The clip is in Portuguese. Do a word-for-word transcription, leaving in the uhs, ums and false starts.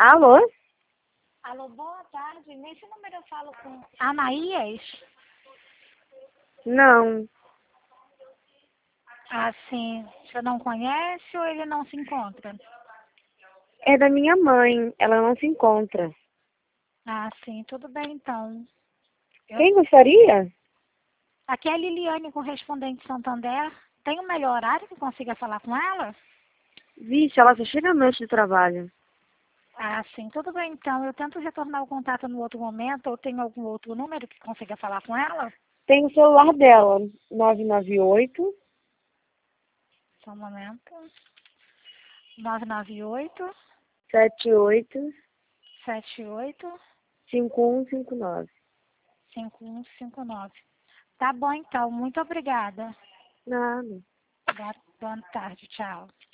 Alô? Alô, boa tarde. Nesse número eu falo com Anaías? Não. Ah, sim. Você não conhece ou ele não se encontra? É da minha mãe. Ela não se encontra. Ah, sim. Tudo bem, então. Eu... Quem gostaria? Aqui é a Liliane, correspondente de Santander. Tem um melhor horário que consiga falar com ela? Vixe, ela só chega à noite do trabalho. Ah, sim. Tudo bem, então. Eu tento retornar o contato no outro momento ou tem algum outro número que consiga falar com ela? Tem o celular dela. nove nove oito. Só um momento. nove nove oito, sete oito. sete oito, cinco um cinco nove. cinco um cinco nove. Tá bom, então. Muito obrigada. Nada. Boa boa tarde. Tchau.